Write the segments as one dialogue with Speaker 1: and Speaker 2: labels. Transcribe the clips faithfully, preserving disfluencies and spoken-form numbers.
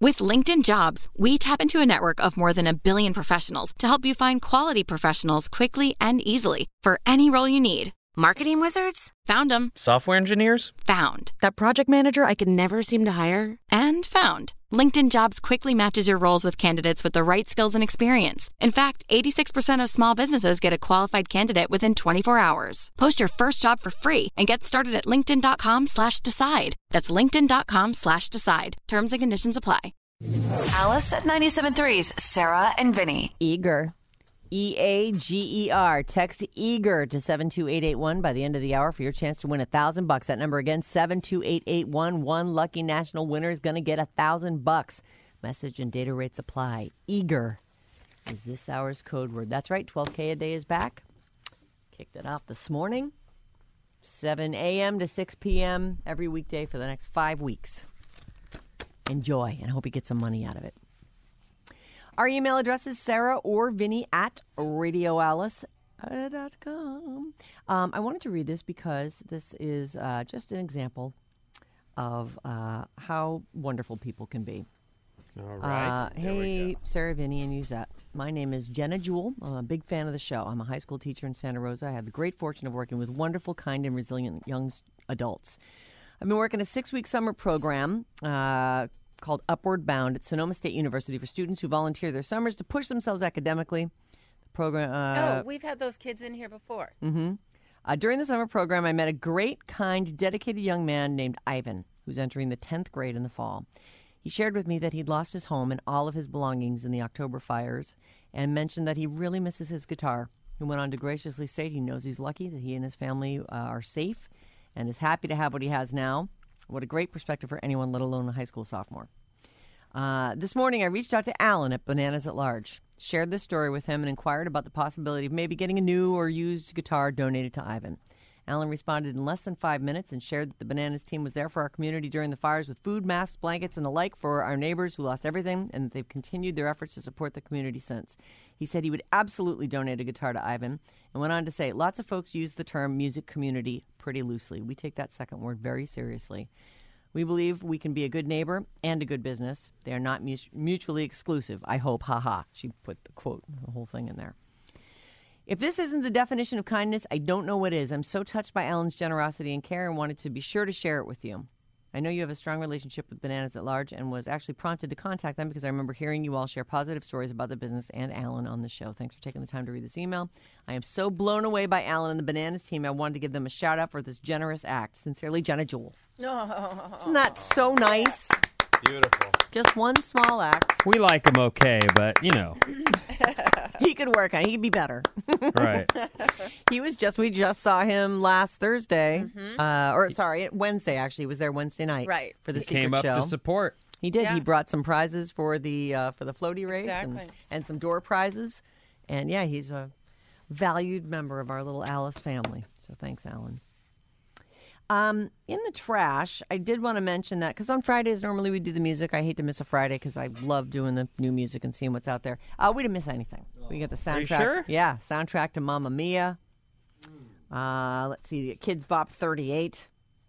Speaker 1: With LinkedIn Jobs, we tap into a network of more than a billion professionals to help you find quality professionals quickly and easily for any role you need. Marketing wizards? Found them.
Speaker 2: Software engineers?
Speaker 1: Found. That project manager I could never seem to hire? And found. LinkedIn Jobs quickly matches your roles with candidates with the right skills and experience. In fact, eighty-six percent of small businesses get a qualified candidate within twenty-four hours. Post your first job for free and get started at linkedin.com slash decide. That's linkedin.com slash decide. Terms and conditions apply.
Speaker 3: Alice at ninety-seven point three's Sarah and Vinny.
Speaker 4: Eager. E A G E R. Text EAGER to seven two eight eight one by the end of the hour for your chance to win a thousand bucks. That number again, seven two eight eight one. One lucky national winner is going to get a thousand bucks. Message and data rates apply. EAGER is this hour's code word. That's right, twelve K a day is back. Kicked it off this morning. seven a.m. to six p.m. every weekday for the next five weeks. Enjoy, and I hope you get some money out of it. Our email address is Sarah or Vinny at radio alice dot com. Um, I wanted to read this because this is uh, just an example of uh, how wonderful people can be.
Speaker 5: All right.
Speaker 4: Uh, hey, Sarah, Vinny, and Yuzette. My name is Jenna Jewell. I'm a big fan of the show. I'm a high school teacher in Santa Rosa. I have the great fortune of working with wonderful, kind, and resilient young adults. I've been working a six-week summer program uh called Upward Bound at Sonoma State University for students who volunteer their summers to push themselves academically. The program. Uh,
Speaker 6: oh, we've had those kids in here before.
Speaker 4: Mm-hmm. Uh, during the summer program, I met a great, kind, dedicated young man named Ivan, who's entering the tenth grade in the fall. He shared with me that he'd lost his home and all of his belongings in the October fires and mentioned that he really misses his guitar. He went on to graciously state he knows he's lucky that he and his family uh, are safe and is happy to have what he has now. What a great perspective for anyone, let alone a high school sophomore. Uh, this morning, I reached out to Alan at Bananas at Large, shared this story with him, and inquired about the possibility of maybe getting a new or used guitar donated to Ivan. Alan responded in less than five minutes and shared that the Bananas team was there for our community during the fires with food, masks, blankets, and the like for our neighbors who lost everything, and that they've continued their efforts to support the community since. He said he would absolutely donate a guitar to Ivan and went on to say, lots of folks use the term music community pretty loosely. We take that second word very seriously. We believe we can be a good neighbor and a good business. They are not mu- mutually exclusive, I hope, haha. She put the quote, the whole thing in there. If this isn't the definition of kindness, I don't know what is. I'm so touched by Alan's generosity and care and wanted to be sure to share it with you. I know you have a strong relationship with Bananas at Large and was actually prompted to contact them because I remember hearing you all share positive stories about the business and Alan on the show. Thanks for taking the time to read this email. I am so blown away by Alan and the Bananas team. I wanted to give them a shout out for this generous act. Sincerely, Jenna Jewell.
Speaker 6: Oh.
Speaker 4: Isn't that so nice?
Speaker 5: Beautiful.
Speaker 4: Just one small act.
Speaker 5: We like him okay, but, you know.
Speaker 4: He could work on it. He could be better.
Speaker 5: Right.
Speaker 4: He was just, we just saw him last Thursday. Mm-hmm. Uh, or, sorry, Wednesday, actually. He was there Wednesday night.
Speaker 6: Right.
Speaker 4: For the
Speaker 5: he
Speaker 4: secret
Speaker 5: came up
Speaker 4: show.
Speaker 5: to support.
Speaker 4: He did.
Speaker 6: Yeah.
Speaker 4: He brought some prizes for the uh, for the floaty race
Speaker 6: Exactly.
Speaker 4: and, and some door prizes. And, yeah, he's a valued member of our little Alice family. So thanks, Alan. Um, in the trash, I did want to mention that because on Fridays, normally we do the music. I hate to miss a Friday because I love doing the new music and seeing what's out there. Uh, we didn't miss anything. We got the soundtrack.
Speaker 5: Are you sure?
Speaker 4: Yeah, soundtrack to Mamma Mia. Uh, let's see, Kids Bop thirty-eight.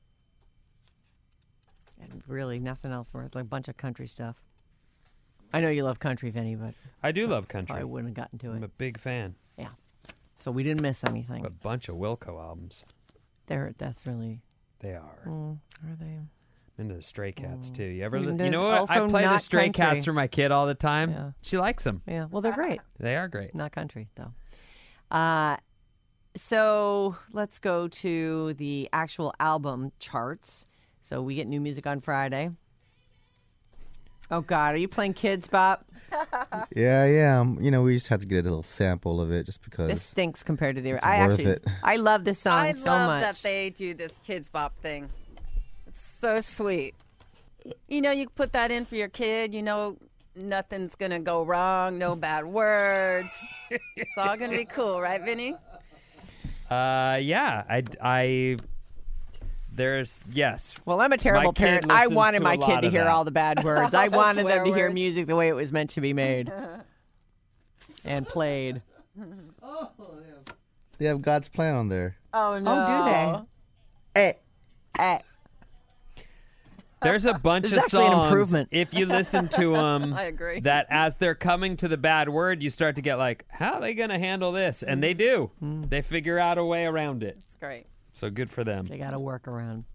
Speaker 4: And really nothing else worth, like a bunch of country stuff. I know you love country, Vinny, but
Speaker 5: I do love country.
Speaker 4: I wouldn't have gotten to it.
Speaker 5: I'm a big fan.
Speaker 4: Yeah. So we didn't miss anything.
Speaker 5: A bunch of Wilco albums.
Speaker 4: They're, that's really...
Speaker 5: They are.
Speaker 4: Mm, are they?
Speaker 5: I'm into the Stray Cats, too. You ever?
Speaker 4: And
Speaker 5: You
Speaker 4: they're
Speaker 5: know what? I
Speaker 4: also
Speaker 5: play the
Speaker 4: not
Speaker 5: Stray
Speaker 4: country.
Speaker 5: Cats for my kid all the time.
Speaker 4: Yeah.
Speaker 5: She likes them.
Speaker 4: Yeah. Well, they're great.
Speaker 5: They are great.
Speaker 4: Not country, though. Uh, so let's go to the actual album charts. So we get new music on Friday. Oh, God. Are you playing Kids Bop?
Speaker 7: Yeah, I am. You know, we just had to get a little sample of it just because.
Speaker 4: This stinks compared to the...
Speaker 7: It's
Speaker 4: I
Speaker 7: worth
Speaker 4: actually...
Speaker 7: it.
Speaker 4: I love this song
Speaker 6: I
Speaker 4: so
Speaker 6: love
Speaker 4: much.
Speaker 6: that they do this Kids Bop thing. It's so sweet. You know, you put that in for your kid. You know, nothing's going to go wrong. No bad words. It's all going to be cool, right, Vinny?
Speaker 5: Uh, yeah. I, I, there's, yes.
Speaker 4: Well, I'm a terrible
Speaker 5: My kid
Speaker 4: parent. I
Speaker 5: listens
Speaker 4: wanted
Speaker 5: to
Speaker 4: my
Speaker 5: a
Speaker 4: kid
Speaker 5: lot
Speaker 4: to
Speaker 5: of
Speaker 4: hear
Speaker 5: that.
Speaker 4: all the bad words. I
Speaker 6: The
Speaker 4: wanted them
Speaker 6: swear
Speaker 4: to hear
Speaker 6: words.
Speaker 4: music the way it was meant to be made and played.
Speaker 7: They have God's plan on there.
Speaker 6: Oh, no.
Speaker 4: Oh, do they? Eh, eh.
Speaker 5: There's a bunch
Speaker 4: This
Speaker 5: of
Speaker 4: is actually an
Speaker 5: songs.
Speaker 4: improvement.
Speaker 5: If you listen to them,
Speaker 6: I agree.
Speaker 5: that as they're coming to the bad word, you start to get like, how are they going to handle this? And they do.
Speaker 4: Mm.
Speaker 5: They figure out a way around it.
Speaker 6: It's great.
Speaker 5: So good for them.
Speaker 4: They got to work around.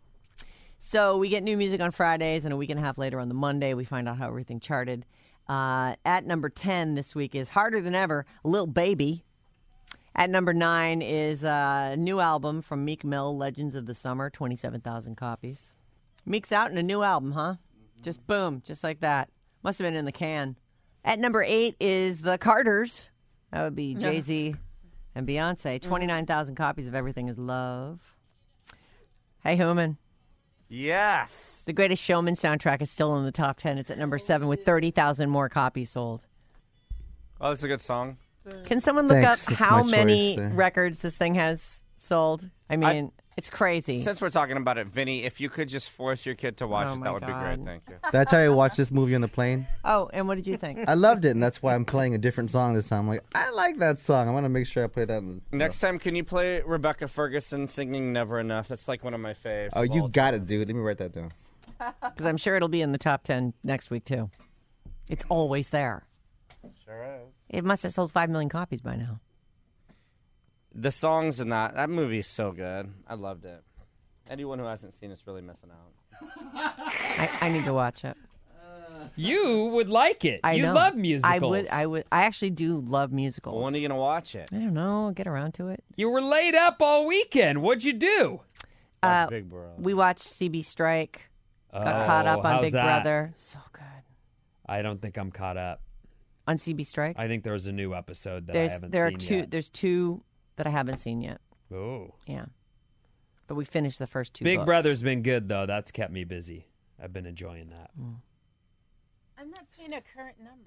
Speaker 4: So we get new music on Fridays, and a week and a half later on the Monday, we find out how everything charted. Uh, at number ten this week is Harder Than Ever, Lil Baby. At number nine is a new album from Meek Mill, Legends of the Summer, twenty-seven thousand copies. Meek's out in a new album, huh? Just boom, just like that. Must have been in the can. At number eight is The Carters. That would be Jay-Z and Beyonce. twenty-nine thousand copies of Everything Is Love. Hey, Human.
Speaker 2: Yes.
Speaker 4: The Greatest Showman soundtrack is still in the top ten. It's at number seven with thirty thousand more copies sold.
Speaker 2: Oh, that's a good song.
Speaker 4: Can someone look
Speaker 7: Thanks.
Speaker 4: up
Speaker 7: That's
Speaker 4: how
Speaker 7: my
Speaker 4: many
Speaker 7: choice there.
Speaker 4: records this thing has sold? I mean, it's crazy.
Speaker 2: Since we're talking about it, Vinny, if you could just force your kid to watch
Speaker 4: Oh,
Speaker 2: it,
Speaker 4: my
Speaker 2: that would
Speaker 4: God.
Speaker 2: be great. Thank you.
Speaker 7: That's how I watched this movie on the plane.
Speaker 4: Oh, and what did you think?
Speaker 7: I loved it, and that's why I'm playing a different song this time. I'm like, I like that song. I want to make sure I play that. In the,
Speaker 2: Next time, can you play Rebecca Ferguson singing Never Enough? That's like one of my faves.
Speaker 7: Oh,
Speaker 2: of
Speaker 7: you
Speaker 2: all
Speaker 7: got
Speaker 2: time.
Speaker 7: it, dude. Let me write that down.
Speaker 4: Because I'm sure it'll be in the top ten next week, too. It's always there.
Speaker 2: Sure is.
Speaker 4: It must have sold five million copies by now.
Speaker 2: The songs in that, that movie is so good. I loved it. Anyone who hasn't seen it's really missing out.
Speaker 4: I, I need to watch it.
Speaker 5: You would like it.
Speaker 4: I
Speaker 5: you
Speaker 4: know.
Speaker 5: love musicals.
Speaker 4: I would. I would. I actually do love musicals.
Speaker 2: Well, when are you going to watch it?
Speaker 4: I don't know. I'll get around to it.
Speaker 5: You were laid up all weekend. What'd you do?
Speaker 2: Watch
Speaker 4: Uh,
Speaker 2: Big Brother.
Speaker 4: We watched C B Strike. Got
Speaker 5: Oh,
Speaker 4: caught up on
Speaker 5: how's
Speaker 4: Big
Speaker 5: that?
Speaker 4: Brother. So good.
Speaker 5: I don't think I'm caught up.
Speaker 4: On C B Strike.
Speaker 5: I think there was a new episode that
Speaker 4: There's
Speaker 5: I haven't
Speaker 4: there
Speaker 5: seen
Speaker 4: are two.
Speaker 5: yet.
Speaker 4: There's two that I haven't seen yet.
Speaker 5: Oh.
Speaker 4: Yeah, but we finished the first two.
Speaker 5: Big
Speaker 4: books.
Speaker 5: Brother's been good, though. That's kept me busy. I've been enjoying that.
Speaker 6: I'm not seeing a current number.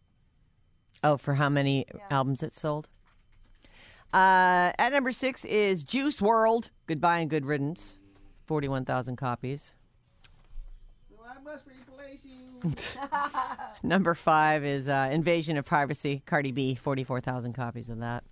Speaker 4: Oh, for how many albums it sold? Uh, at number six is Juice world. Goodbye and Good Riddance. Forty-one thousand copies.
Speaker 7: So I must replace you.
Speaker 4: Number five is uh, Invasion of Privacy. Cardi B. Forty-four thousand copies of that.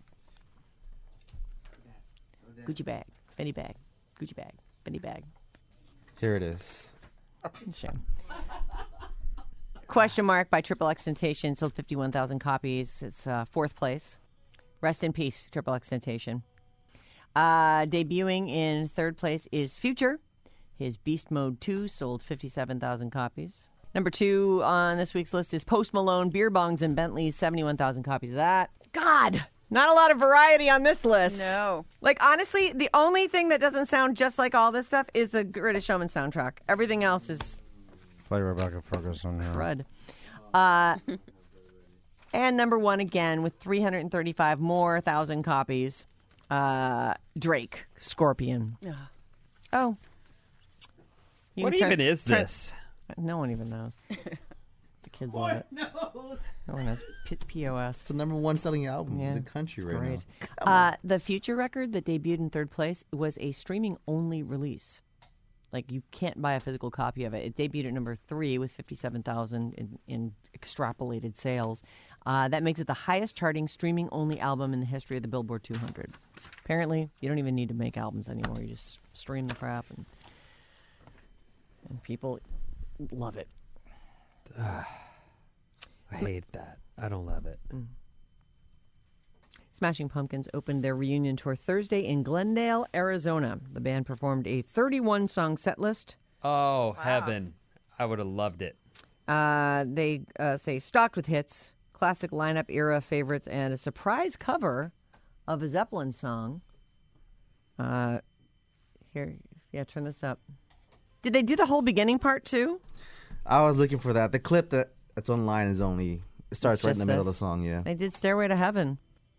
Speaker 4: Gucci bag, Fendi bag, Gucci bag, Fendi bag.
Speaker 7: Here it is.
Speaker 4: Sure. Question Mark by Triple X Temptation sold fifty-one thousand copies. It's uh, fourth place. Rest in peace, Triple X Temptation. Uh, debuting in third place is Future. His Beast Mode two sold fifty-seven thousand copies. Number two on this week's list is Post Malone, Beer Bongs and Bentleys, seventy-one thousand copies of that. God, not a lot of variety on this list.
Speaker 6: No.
Speaker 4: Like, honestly, the only thing that doesn't sound just like all this stuff is the Greatest Showman soundtrack. Everything else is
Speaker 2: Play Rebecca Ferguson. Yeah.
Speaker 4: crud. Uh, and number one again with three hundred thirty-five more thousand copies, uh, Drake, Scorpion. Oh. You
Speaker 5: What
Speaker 4: can turn-
Speaker 5: even is
Speaker 4: turn-
Speaker 5: this?
Speaker 4: No one even knows. The kids love it. No one knows. P- POS.
Speaker 7: It's the number one selling album
Speaker 4: Yeah,
Speaker 7: in the country
Speaker 4: it's
Speaker 7: right
Speaker 4: great.
Speaker 7: now.
Speaker 4: Uh, the Future record that debuted in third place was a streaming only release. Like, you can't buy a physical copy of it. It debuted at number three with fifty-seven thousand in, in extrapolated sales. Uh, that makes it the highest charting streaming only album in the history of the Billboard two hundred. Apparently, you don't even need to make albums anymore. You just stream the crap, and, and people love it.
Speaker 5: I hate that. I don't love it.
Speaker 4: Smashing Pumpkins opened their reunion tour Thursday in Glendale, Arizona. The band performed a thirty-one song set list.
Speaker 5: Oh, heaven. I would have loved it.
Speaker 4: Uh, they uh, say stocked with hits, classic lineup era favorites, and a surprise cover of a Zeppelin song. Uh, here, yeah, turn this up. Did they do the whole beginning part too?
Speaker 7: I was looking for that. The clip that, that's online is only, it starts
Speaker 4: It's
Speaker 7: right in
Speaker 4: just
Speaker 7: the middle
Speaker 4: this?
Speaker 7: of the song, yeah.
Speaker 4: They did Stairway to Heaven.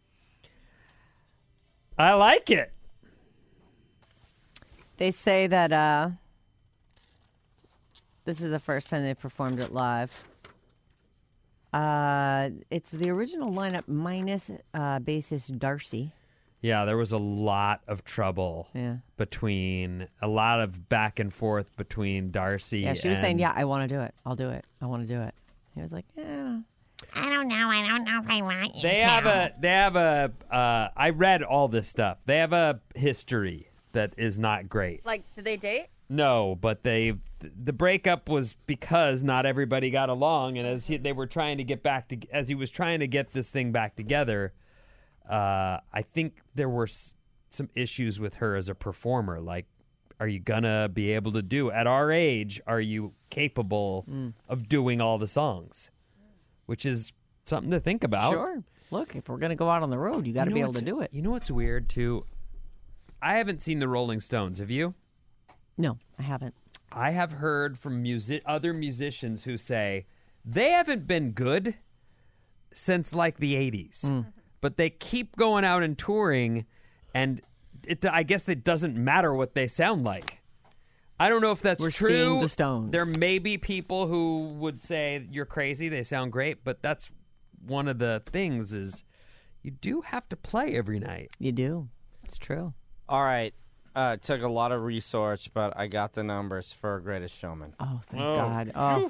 Speaker 5: I like it.
Speaker 4: They say that uh, this is the first time they performed it live. Uh, it's the original lineup minus uh, bassist Darcy.
Speaker 5: Yeah, there was a lot of trouble
Speaker 4: Yeah.
Speaker 5: between, a lot of back and forth between Darcy
Speaker 4: Yeah, she was
Speaker 5: and-
Speaker 4: saying, yeah, I want to do it. I'll do it. I want to do it. He was like, eh,
Speaker 8: I don't know. I don't know if I want you
Speaker 5: They
Speaker 8: to.
Speaker 5: have a, they have a, uh, I read all this stuff. They have a history that is not great.
Speaker 6: Like, did they date?
Speaker 5: No, but they th- the breakup was because not everybody got along, and as he, they were trying to get back to, as he was trying to get this thing back together, uh, I think there were s- some issues with her as a performer. Like, are you gonna be able to do at our age? Are you capable
Speaker 4: Mm.
Speaker 5: of doing all the songs? Which is something to think about.
Speaker 4: Sure. Look, if we're going to go out on the road, you got to
Speaker 5: You know
Speaker 4: be able
Speaker 5: what's-
Speaker 4: to do it.
Speaker 5: You know what's weird too? I haven't seen the Rolling Stones. Have you?
Speaker 4: No, I haven't.
Speaker 5: I have heard from music other musicians who say they haven't been good since like the eighties, but they keep going out and touring, and it, I guess it doesn't matter what they sound like. I don't know if that's
Speaker 4: We're
Speaker 5: true.
Speaker 4: seeing the Stones.
Speaker 5: There may be people who would say you're crazy. They sound great, but that's one of the things is you do have to play every night.
Speaker 4: You do. It's true.
Speaker 2: All right. Uh, it took a lot of research, but I got the numbers for Greatest Showman.
Speaker 4: Oh, thank
Speaker 5: Oh.
Speaker 4: God. Oh.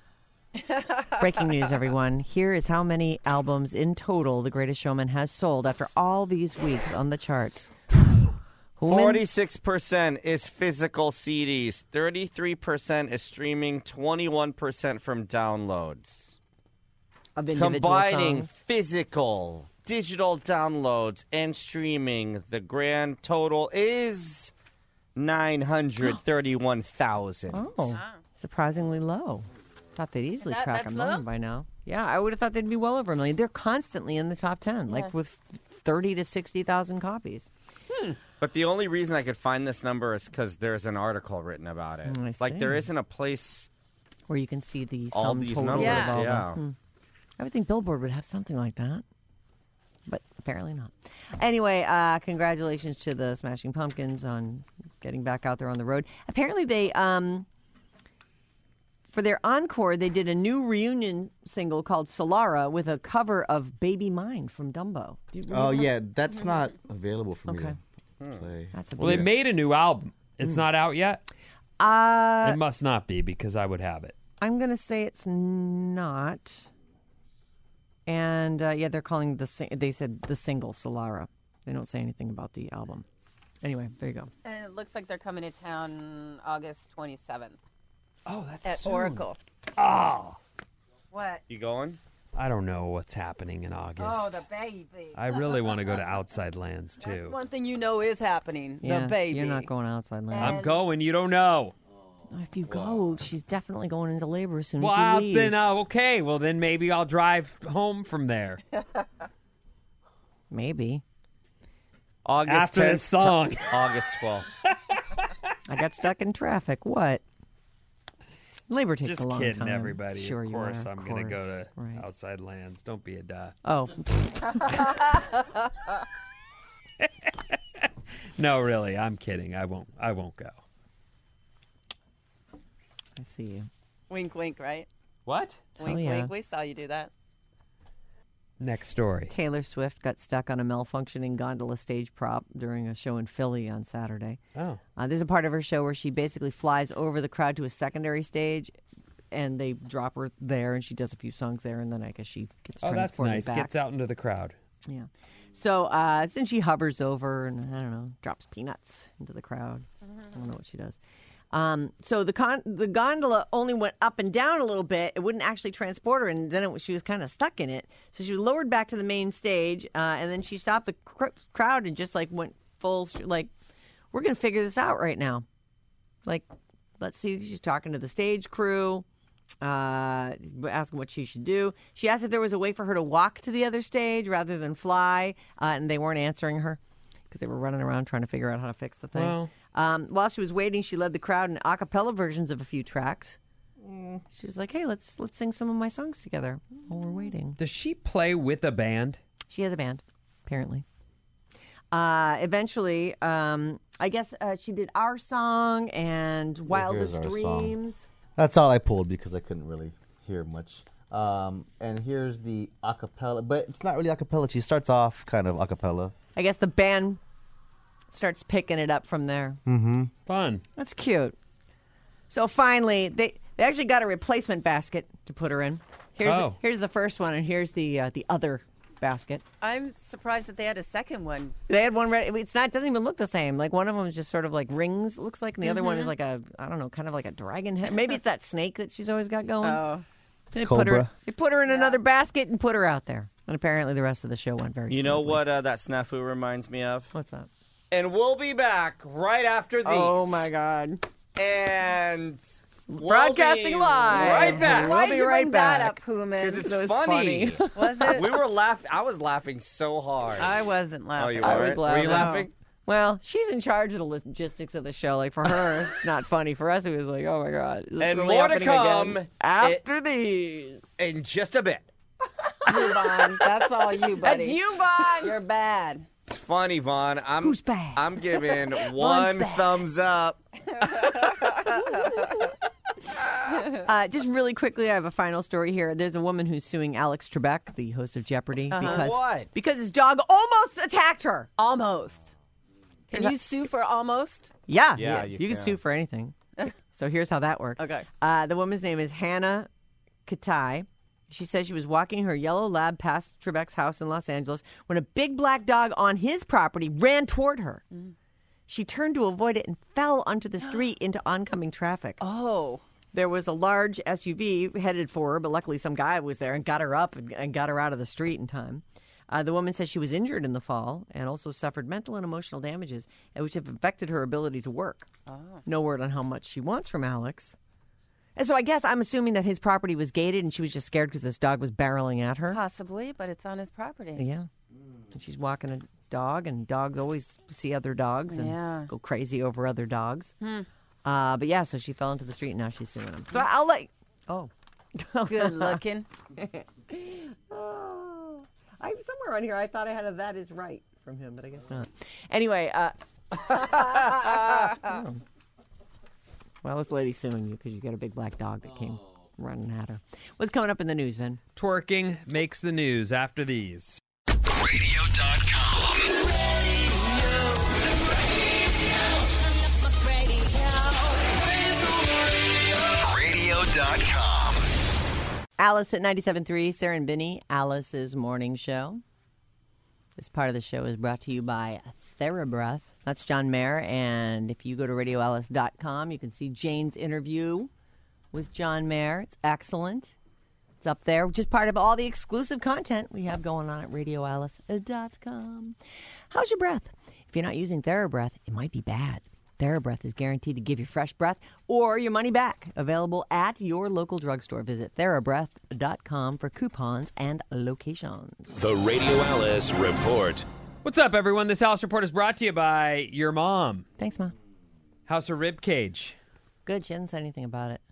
Speaker 4: Breaking news, everyone. Here is how many albums in total The Greatest Showman has sold after all these weeks on the charts. Human?
Speaker 2: forty-six percent is physical C Ds, thirty-three percent is streaming, twenty-one percent from downloads.
Speaker 4: Of individual
Speaker 2: Combining
Speaker 4: songs.
Speaker 2: physical, digital downloads, and streaming, the grand total is nine hundred thirty-one thousand.
Speaker 4: Oh, surprisingly low. Thought they'd easily
Speaker 6: That-
Speaker 4: crack a
Speaker 6: that's
Speaker 4: million
Speaker 6: low?
Speaker 4: by now. Yeah, I would have thought they'd be well over a million. They're constantly in the top ten, like with thirty to sixty thousand copies.
Speaker 2: But the only reason I could find this number is because there's an article written about it.
Speaker 4: Mm, I
Speaker 2: like, there
Speaker 4: see.
Speaker 2: isn't a place
Speaker 4: Where you can see the
Speaker 2: all
Speaker 4: sum
Speaker 2: these
Speaker 4: total
Speaker 2: numbers.
Speaker 6: Yeah.
Speaker 4: of all the-
Speaker 2: Yeah.
Speaker 4: Hmm. I would think Billboard would have something like that, but apparently not. Anyway, uh, congratulations to the Smashing Pumpkins on getting back out there on the road. Apparently, they um, for their encore, they did a new reunion single called Solara with a cover of "Baby Mine" from Dumbo. Do you
Speaker 7: Oh
Speaker 4: remember?
Speaker 7: yeah, that's not available for
Speaker 4: Okay.
Speaker 7: me to play.
Speaker 4: That's a
Speaker 5: Well, they
Speaker 4: beaut.
Speaker 5: made a new album. It's not out yet.
Speaker 4: Uh,
Speaker 5: It must not be because I would have it.
Speaker 4: I'm gonna say it's not. And uh, yeah, they're calling the sing- they said the single Solara. They don't say anything about the album. Anyway, there you go.
Speaker 6: And it looks like they're coming to town August twenty-seventh
Speaker 5: Oh, that's
Speaker 6: at
Speaker 5: soon.
Speaker 6: Oracle.
Speaker 5: Oh,
Speaker 6: What?
Speaker 2: You going?
Speaker 5: I don't know what's happening in August.
Speaker 6: Oh, the baby.
Speaker 5: I really want to go to Outside Lands
Speaker 6: That's
Speaker 5: too.
Speaker 6: one thing you know is happening.
Speaker 4: Yeah,
Speaker 6: the baby.
Speaker 4: You're not going outside land.
Speaker 5: I'm going. You don't know.
Speaker 4: If you go, she's definitely going into labor as soon
Speaker 5: Well,
Speaker 4: as
Speaker 5: I'll-
Speaker 4: you leave.
Speaker 5: then uh, okay. Well, then maybe I'll drive home from there
Speaker 4: Maybe.
Speaker 2: August
Speaker 5: after the
Speaker 2: tenth,
Speaker 5: song.
Speaker 2: August twelfth.
Speaker 4: I got stuck in traffic. What? Labor takes
Speaker 5: Just
Speaker 4: a long
Speaker 5: kidding,
Speaker 4: time.
Speaker 5: everybody.
Speaker 4: Sure
Speaker 5: of
Speaker 4: you
Speaker 5: course,
Speaker 4: are.
Speaker 5: I'm
Speaker 4: of
Speaker 5: gonna go
Speaker 4: course.
Speaker 5: to
Speaker 4: Right.
Speaker 5: Outside Lands. Don't be a duh.
Speaker 4: Oh,
Speaker 5: No, really, I'm kidding. I won't. I won't go.
Speaker 4: I see you.
Speaker 6: Wink, wink, right?
Speaker 5: What?
Speaker 6: Wink,
Speaker 4: yeah.
Speaker 6: wink. We saw you do that.
Speaker 5: Next story.
Speaker 4: Taylor Swift got stuck on a malfunctioning gondola stage prop during a show in Philly on Saturday.
Speaker 5: Oh.
Speaker 4: Uh, there's a part of her show where she basically flies over the crowd to a secondary stage, and they drop her there, and she does a few songs there, and then I guess she gets
Speaker 5: Oh, that's
Speaker 4: transported
Speaker 5: nice.
Speaker 4: back.
Speaker 5: Gets out into the crowd.
Speaker 4: Yeah. So uh, then she hovers over and, I don't know, drops peanuts into the crowd. I don't know what she does. Um, so the con- the gondola only went up and down a little bit. It wouldn't actually transport her, and then it was, she was kind of stuck in it. So she was lowered back to the main stage, uh, and then she stopped the cr- crowd and just like went full, st- like, we're going to figure this out right now. Like, let's see. She's talking to the stage crew, uh, asking what she should do. She asked if there was a way for her to walk to the other stage rather than fly, uh, and they weren't answering her because they were running around trying to figure out how to fix the thing.
Speaker 5: Well.
Speaker 4: Um, while she was waiting, she led the crowd in a cappella versions of a few tracks. She was like, "Hey, let's let's sing some of my songs together while we're waiting."
Speaker 5: Does she play with a band?
Speaker 4: She has a band, apparently. Uh, eventually, um, I guess uh, she did our song and Wildest
Speaker 7: here's our song.
Speaker 4: Dreams.
Speaker 7: That's all I pulled because I couldn't really hear much. Um, and here's the acapella, but it's not really acapella. She starts off kind of acapella.
Speaker 4: I guess the band starts picking it up from there.
Speaker 7: Mm-hmm.
Speaker 5: Fun.
Speaker 4: That's cute. So finally, they, they actually got a replacement basket to put her in. Here's
Speaker 5: Oh.
Speaker 4: here's the first one, and here's the uh, the other basket.
Speaker 6: I'm surprised that they had a second one.
Speaker 4: They had one ready. It's not. Doesn't even look the same. Like one of them is just sort of like rings. It looks like, and the other one is
Speaker 6: Mm-hmm.
Speaker 4: like a I don't know, kind of like a dragon head. Maybe it's that snake that she's always got going.
Speaker 6: Oh.
Speaker 4: They put her.
Speaker 7: Cobra.
Speaker 4: They put her in another basket and put her out there. And apparently, the rest of the show went very.
Speaker 2: You know
Speaker 4: smoothly.
Speaker 2: what uh, that snafu reminds me of?
Speaker 4: What's that?
Speaker 2: And we'll be back right after these.
Speaker 4: Oh my God!
Speaker 2: And we'll
Speaker 4: Broadcasting
Speaker 2: be
Speaker 4: live.
Speaker 2: Right back.
Speaker 4: We'll
Speaker 6: Why'd
Speaker 4: be
Speaker 6: you
Speaker 4: right
Speaker 6: bring
Speaker 4: back.
Speaker 6: that up, Pooman?
Speaker 2: Because it's
Speaker 4: That was
Speaker 2: funny.
Speaker 4: funny.
Speaker 6: Was it?
Speaker 2: We were laughing. I was laughing so hard.
Speaker 6: I wasn't
Speaker 2: oh,
Speaker 6: laughing.
Speaker 2: you
Speaker 4: I
Speaker 2: weren't?
Speaker 4: was
Speaker 2: Were you
Speaker 4: laughing.
Speaker 2: laughing?
Speaker 4: Well, she's in charge of the logistics of the show. Like for her, it's not funny. For us, it was like, oh my God. Is this
Speaker 2: And
Speaker 4: really
Speaker 2: more to
Speaker 4: happening
Speaker 2: come.
Speaker 4: again? After these.
Speaker 2: In just a bit.
Speaker 6: You, Vaughn. That's all you, buddy.
Speaker 4: That's you, Vaughn.
Speaker 6: You're bad.
Speaker 2: It's funny, Vaughn. I'm,
Speaker 4: Who's bad?
Speaker 2: I'm giving one
Speaker 4: bad.
Speaker 2: thumbs up.
Speaker 4: Uh, just really quickly, I have a final story here. There's a woman who's suing Alex Trebek, the host of Jeopardy, because
Speaker 2: What?
Speaker 4: because his dog almost attacked her.
Speaker 6: Almost. Can you sue for almost?
Speaker 4: Yeah,
Speaker 2: Yeah,
Speaker 4: you,
Speaker 2: you
Speaker 4: can
Speaker 2: can.
Speaker 4: sue for anything. So here's how that works.
Speaker 6: Okay.
Speaker 4: Uh, the woman's name is Hannah Katai. She says she was walking her yellow lab past Trebek's house in Los Angeles when a big black dog on his property ran toward her.
Speaker 6: Mm.
Speaker 4: She turned to avoid it and fell onto the street into oncoming traffic.
Speaker 6: Oh.
Speaker 4: There was a large S U V headed for her, but luckily some guy was there and got her up and, and got her out of the street in time. Uh, the woman says she was injured in the fall and also suffered mental and emotional damages, uh, which have affected her ability to work.
Speaker 6: Oh.
Speaker 4: No word on how much she wants from Alex. And so I guess I'm assuming that his property was gated and she was just scared because this dog was barreling at her.
Speaker 6: Possibly, but it's on his property.
Speaker 4: Yeah. And she's walking a dog, and dogs always see other dogs and
Speaker 6: Yeah.
Speaker 4: go crazy over other dogs. Uh, but yeah, so she fell into the street and now she's suing him. So I'll let. Oh.
Speaker 6: Good looking.
Speaker 4: Oh. I somewhere on here I thought I had a "that is right" from him, but I guess not. Anyway, uh, oh. Well, this lady's suing you because you got a big black dog that came running at her. What's coming up in the news, Vin?
Speaker 5: Twerking makes the news after these.
Speaker 9: radio dot com. radio dot com.
Speaker 4: Alice at ninety-seven point three, Sarah and Vinny, Alice's morning show. This part of the show is brought to you by TheraBreath. That's John Mayer, and if you go to radio alice dot com, you can see Jane's interview with John Mayer. It's excellent. It's up there, which is part of all the exclusive content we have going on at radio alice dot com. How's your breath? If you're not using TheraBreath, it might be bad. TheraBreath is guaranteed to give you fresh breath or your money back. Available at your local drugstore. Visit TheraBreath dot com for coupons and locations.
Speaker 9: The Radio Alice Report.
Speaker 5: What's up, everyone? This Alice Report is brought to you by your mom.
Speaker 4: Thanks, Ma.
Speaker 5: How's her rib cage?
Speaker 4: Good. She hasn't said anything about it.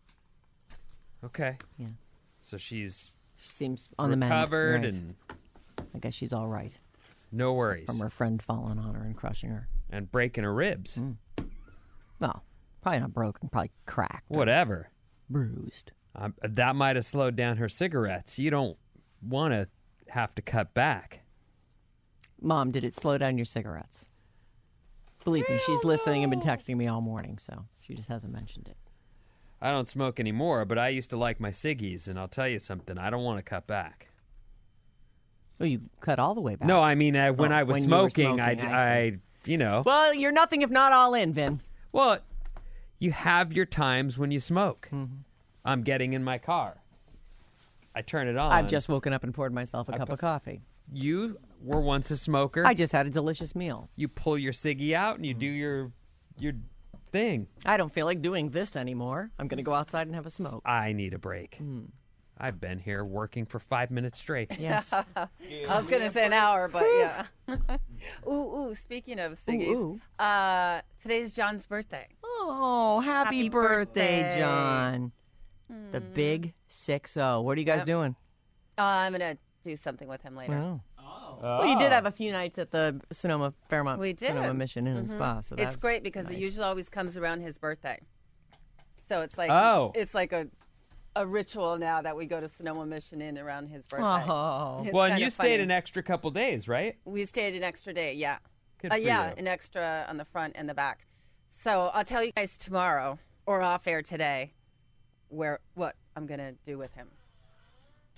Speaker 5: Okay.
Speaker 4: Yeah.
Speaker 5: So she's
Speaker 4: She seems on the mend.
Speaker 5: recovered
Speaker 4: Right.
Speaker 5: and
Speaker 4: I guess she's all right
Speaker 5: no worries.
Speaker 4: from her friend falling on her and crushing her.
Speaker 5: And breaking her ribs.
Speaker 4: Well, probably not broken, probably cracked. or
Speaker 5: Whatever.
Speaker 4: bruised.
Speaker 5: Um, that might have slowed down her cigarettes. You don't want to have to cut back.
Speaker 4: Mom, did it slow down your cigarettes? Believe me, she's listening and been texting me all morning, so she just hasn't mentioned it.
Speaker 5: I don't smoke anymore, but I used to like my ciggies, and I'll tell you something. I don't want to cut back.
Speaker 4: Oh, you cut all the way back.
Speaker 5: No, I mean, uh, when
Speaker 4: Oh,
Speaker 5: I was
Speaker 4: when you were
Speaker 5: smoking, I,
Speaker 4: smoking, I
Speaker 5: I, you know.
Speaker 4: Well, you're nothing if not all in, Vin.
Speaker 5: Well, you have your times when you smoke.
Speaker 4: Mm-hmm.
Speaker 5: I'm getting in my car. I turn it on.
Speaker 4: I've just woken up and poured myself a cup of coffee.
Speaker 5: You were once a smoker.
Speaker 4: I just had a delicious meal.
Speaker 5: You pull your ciggy out and you do your your thing.
Speaker 4: I don't feel like doing this anymore. I'm going to go outside and have a smoke.
Speaker 5: I need a break. I've been here working for five minutes straight.
Speaker 4: Yes.
Speaker 6: I was going to say an hour, but yeah. ooh, ooh, speaking of ciggies,
Speaker 4: ooh.
Speaker 6: Uh, today's John's birthday.
Speaker 4: Oh, happy,
Speaker 6: Happy
Speaker 4: birthday,
Speaker 6: birthday.
Speaker 4: John. The big six oh. What are you guys
Speaker 6: Yep.
Speaker 4: doing?
Speaker 6: Uh, I'm going to do something with him later.
Speaker 4: Oh. Well, you did have a few nights at the Sonoma Fairmont
Speaker 6: We did.
Speaker 4: Sonoma Mission Inn and Spa. So
Speaker 6: It's
Speaker 4: that's
Speaker 6: great because
Speaker 4: nice.
Speaker 6: it usually always comes around his birthday. So it's like
Speaker 5: Oh.
Speaker 6: it's like a a ritual now that we go to Sonoma Mission Inn around his birthday.
Speaker 4: Oh.
Speaker 6: It's
Speaker 5: well, and
Speaker 6: kinda
Speaker 5: you
Speaker 6: funny.
Speaker 5: stayed an extra couple days, right?
Speaker 6: We stayed an extra day, yeah.
Speaker 5: Good
Speaker 6: Uh,
Speaker 5: for
Speaker 6: yeah,
Speaker 5: you.
Speaker 6: an extra on the front and the back. So I'll tell you guys tomorrow or off air today where what I'm gonna do with him.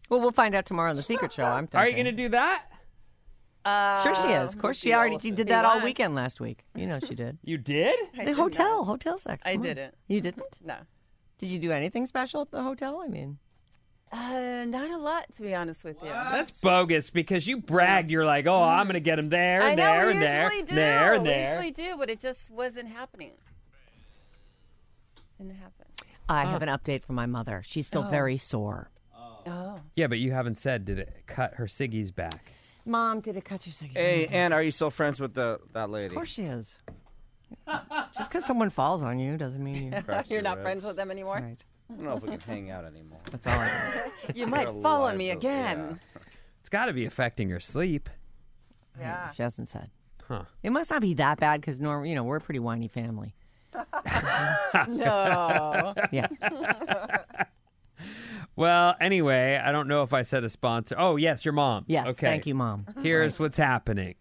Speaker 4: Well, we'll find out tomorrow on the Secret Show. I'm thinking.
Speaker 5: Are you going to do that?
Speaker 6: Uh,
Speaker 4: Sure, she is. Of course, she already she did that all weekend last week. You know she did.
Speaker 5: You did?
Speaker 4: The hotel, hotel sex.
Speaker 6: I
Speaker 4: Come on.
Speaker 6: didn't.
Speaker 4: You didn't?
Speaker 6: No.
Speaker 4: Did you do anything special at the hotel? I mean,
Speaker 6: Uh, not a lot, to be honest with you.
Speaker 5: That's bogus because you bragged. You're like, oh, I'm going to get him there
Speaker 6: I
Speaker 5: and
Speaker 6: know,
Speaker 5: there
Speaker 6: we
Speaker 5: and there,
Speaker 6: usually do.
Speaker 5: there and
Speaker 6: we
Speaker 5: there.
Speaker 6: usually do, but it just wasn't happening. Didn't happen.
Speaker 4: I have an update from my mother. She's still very sore.
Speaker 6: Oh.
Speaker 5: Yeah, but you haven't said, did it cut her ciggies back?
Speaker 4: Mom, did it cut your cigarette?
Speaker 2: Hey, Ann, are you still friends with the that lady?
Speaker 4: Of course she is. Just because someone falls on you doesn't mean you.
Speaker 2: Cracks
Speaker 6: You're
Speaker 2: your
Speaker 6: not
Speaker 2: ribs.
Speaker 6: friends with them anymore?
Speaker 4: Right.
Speaker 2: I don't know if we can hang out anymore.
Speaker 4: That's all I do.
Speaker 6: You might
Speaker 2: You're
Speaker 6: fall
Speaker 2: alive,
Speaker 6: on me
Speaker 2: though.
Speaker 6: again.
Speaker 5: It's got to be affecting her sleep.
Speaker 6: Yeah.
Speaker 4: She hasn't said.
Speaker 5: Huh.
Speaker 4: It must not be that bad because norm, you know, we're a pretty whiny family.
Speaker 6: No.
Speaker 4: Yeah.
Speaker 5: Well, anyway, I don't know if I said a sponsor. Oh, yes, your mom.
Speaker 4: Yes.
Speaker 5: Okay.
Speaker 4: Thank you, Mom.
Speaker 5: Here's what's happening.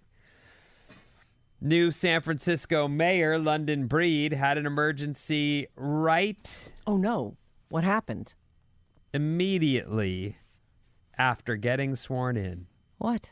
Speaker 5: New San Francisco Mayor London Breed had an emergency right
Speaker 4: Oh no! What happened?
Speaker 5: immediately after getting sworn in.
Speaker 4: What?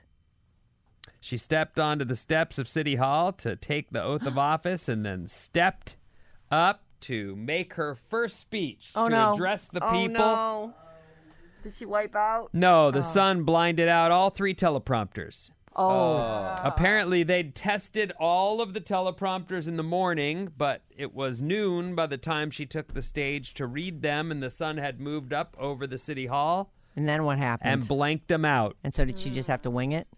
Speaker 5: She stepped onto the steps of City Hall to take the oath of office and then stepped up to make her first speech
Speaker 4: Oh
Speaker 5: to
Speaker 4: no!
Speaker 5: address the
Speaker 4: oh,
Speaker 5: people.
Speaker 4: No. Did she wipe out?
Speaker 5: No, the sun blinded out all three teleprompters.
Speaker 4: Oh.
Speaker 5: Apparently, they'd tested all of the teleprompters in the morning, but it was noon by the time she took the stage to read them, and the sun had moved up over the City Hall
Speaker 4: And then what happened?
Speaker 5: and blanked them out.
Speaker 4: And so did she just have to wing it?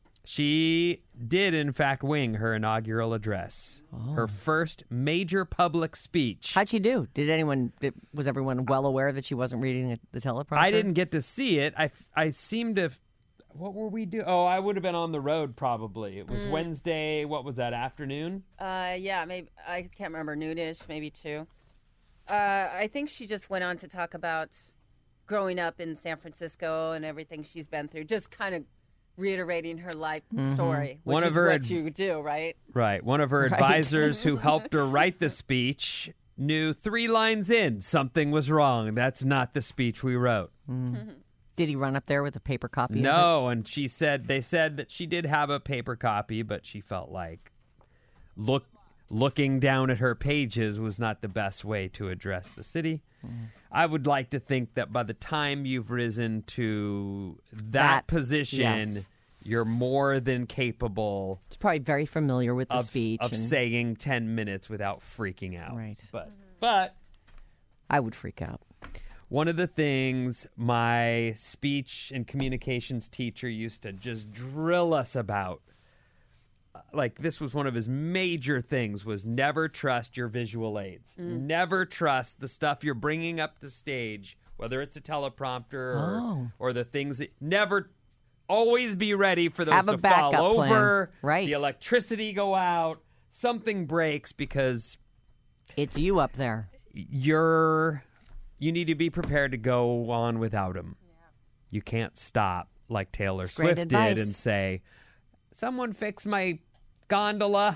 Speaker 5: She did, in fact, wing her inaugural address, her first major public speech.
Speaker 4: How'd she do? Did anyone? Did, was everyone well aware that she wasn't reading the teleprompter?
Speaker 5: I didn't get to see it. I, I seemed to. What were we doing? Oh, I would have been on the road probably. It was Wednesday. What was that, afternoon?
Speaker 6: Uh, yeah, maybe I can't remember, noonish, maybe two. Uh, I think she just went on to talk about growing up in San Francisco and everything she's been through, just kind of reiterating her life story, which
Speaker 5: One of
Speaker 6: is
Speaker 5: her
Speaker 6: what
Speaker 5: ad-
Speaker 6: you do, right?
Speaker 5: Right. One of her advisors who helped her write the speech knew three lines in something was wrong. That's not the speech we wrote.
Speaker 4: Did he run up there with a paper copy? Of it?
Speaker 5: No, and she said they said that she did have a paper copy, but she felt like look looking down at her pages was not the best way to address the city. I would like to think that by the time you've risen to that,
Speaker 4: That-
Speaker 5: position,
Speaker 4: yes.
Speaker 5: you're more than capable
Speaker 4: She's probably very familiar with the
Speaker 5: of,
Speaker 4: speech.
Speaker 5: of
Speaker 4: and
Speaker 5: saying ten minutes without freaking out.
Speaker 4: Right.
Speaker 5: But but
Speaker 4: I would freak out.
Speaker 5: one of the things my speech and communications teacher used to just drill us about, uh, like this was one of his major things, was never trust your visual aids. Never trust the stuff you're bringing up the stage, whether it's a teleprompter or,
Speaker 4: Oh.
Speaker 5: or the things that never. Always be ready for those
Speaker 4: Have a
Speaker 5: to fall
Speaker 4: backup plan.
Speaker 5: over.
Speaker 4: Right.
Speaker 5: The electricity go out. Something breaks because
Speaker 4: It's you up there.
Speaker 5: you're you need to be prepared to go on without him. You can't stop like Taylor
Speaker 4: It's great
Speaker 5: Swift
Speaker 4: advice.
Speaker 5: did and say, "Someone fix my gondola."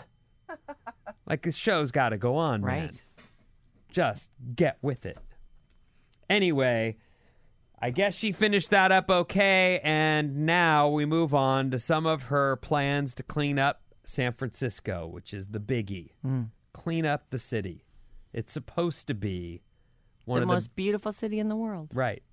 Speaker 5: Like the show's got to go on, man.
Speaker 4: Right.
Speaker 5: Just get with it. Anyway, I guess she finished that up okay, and now we move on to some of her plans to clean up San Francisco, which is the biggie.
Speaker 4: Mm.
Speaker 5: Clean up the city. It's supposed to be one
Speaker 4: the
Speaker 5: of
Speaker 4: most beautiful city in the world.
Speaker 5: the right.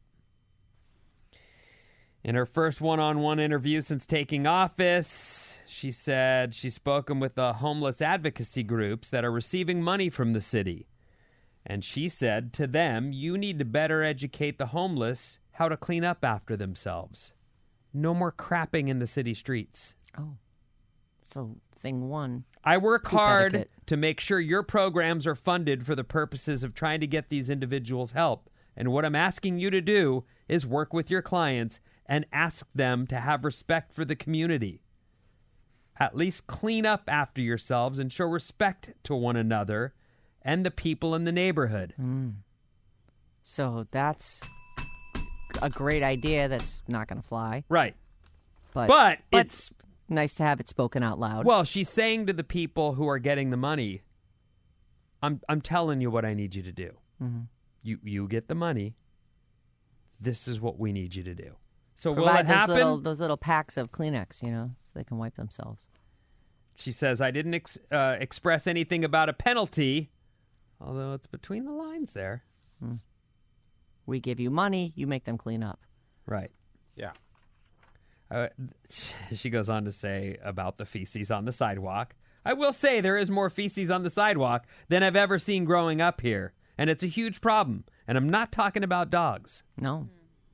Speaker 5: In her first one-on-one interview since taking office, she said she's spoken with the homeless advocacy groups that are receiving money from the city. And she said to them, you need to better educate the homeless how to clean up after themselves. No more crapping in the city streets.
Speaker 4: Oh. So, thing one.
Speaker 5: I work
Speaker 4: Poop
Speaker 5: hard
Speaker 4: etiquette.
Speaker 5: to make sure your programs are funded for the purposes of trying to get these individuals help. And what I'm asking you to do is work with your clients and ask them to have respect for the community. At least clean up after yourselves and show respect to one another and the people in the neighborhood.
Speaker 4: Mm. So, that's a great idea that's not going to fly.
Speaker 5: Right.
Speaker 4: But,
Speaker 5: But,
Speaker 4: but
Speaker 5: it's,
Speaker 4: nice to have it spoken out loud.
Speaker 5: well, she's saying to the people who are getting the money, I'm I'm telling you what I need you to do.
Speaker 4: Mm-hmm.
Speaker 5: You you get the money. This is what we need you to do. So will
Speaker 4: Provide
Speaker 5: it
Speaker 4: those
Speaker 5: happen?
Speaker 4: little, those little packs of Kleenex, you know, so they can wipe themselves.
Speaker 5: She says, I didn't ex- uh, express anything about a penalty, although it's between the lines there.
Speaker 4: Hmm. We give you money, you make them clean up.
Speaker 5: Right.
Speaker 2: Yeah.
Speaker 5: Uh, she goes on to say about the feces on the sidewalk. I will say there is more feces on the sidewalk than I've ever seen growing up here, and it's a huge problem. And I'm not talking about dogs.
Speaker 4: No.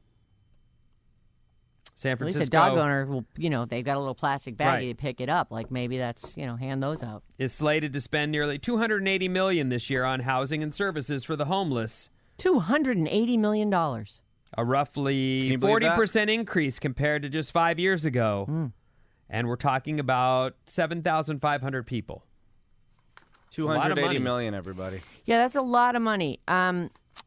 Speaker 5: San
Speaker 4: At least
Speaker 5: Francisco
Speaker 4: a dog owner will, you know, they've got a little plastic baggie
Speaker 5: Right.
Speaker 4: to pick it up. Like maybe that's, you know, hand those out.
Speaker 5: is slated to spend nearly two hundred eighty million dollars this year on housing and services for the homeless.
Speaker 4: two hundred eighty million dollars.
Speaker 5: A roughly
Speaker 2: Can you believe
Speaker 5: forty
Speaker 2: that?
Speaker 5: percent increase compared to just five years ago.
Speaker 4: Mm.
Speaker 5: And we're talking about seven thousand five hundred people.
Speaker 2: two
Speaker 5: lot of
Speaker 2: hundred eighty
Speaker 5: money.
Speaker 2: million, everybody.
Speaker 4: Yeah, that's a lot of money. Um,